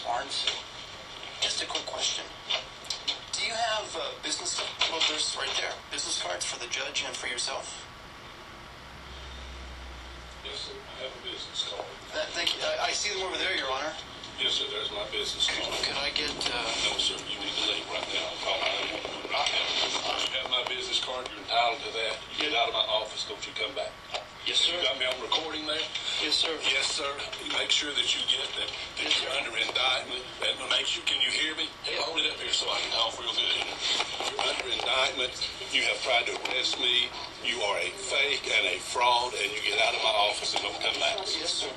Barnes. Just a quick question. Do you have business? Well, there's right there. Business cards for the judge and for yourself. Yes, sir. I have a business card. Thank you. I see them over there, Your Honor. Yes, sir. There's my business card. Could I get? No, sir. You need to leave right now. Call 911. You have my business card. You're entitled to that. You get out of my office. Don't you come back. Yes, sir. You got me on recording there? Yes, sir. Yes, sir. You make sure that you get that you're under indictment. And make sure, can you hear me? Hey, hold it up here so I can talk real good. You're under indictment. You have tried to arrest me. You are a fake and a fraud, and you get out of my office and don't come back. Yes, sir.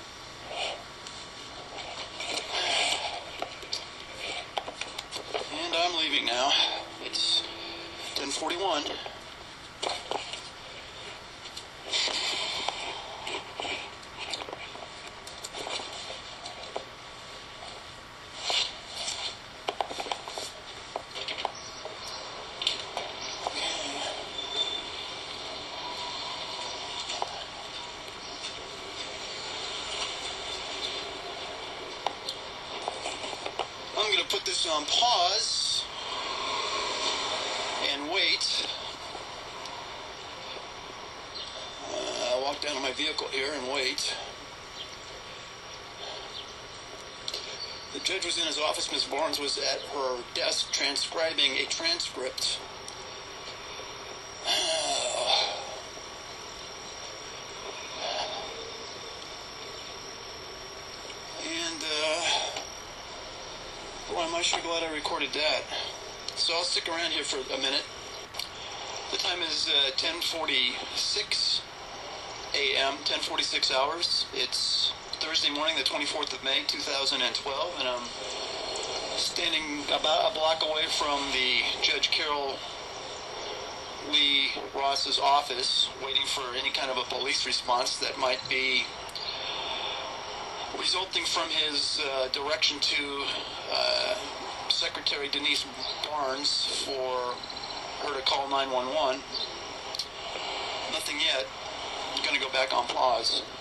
And I'm leaving now. It's 10:41. I'm going to put this on pause and wait. I'll walk down to my vehicle here and wait. The judge was in his office. Ms. Barnes was at her desk transcribing a transcript. Boy, am I sure glad I recorded that. So I'll stick around here for a minute. The time is 10:46 a.m., 10:46 hours. It's Thursday morning, the 24th of May, 2012, and I'm standing about a block away from the Judge Carol Lee Ross's office, waiting for any kind of a police response that might be resulting from his direction to Secretary Denise Barnes for her to call 911. Nothing yet. I'm going to go back on pause.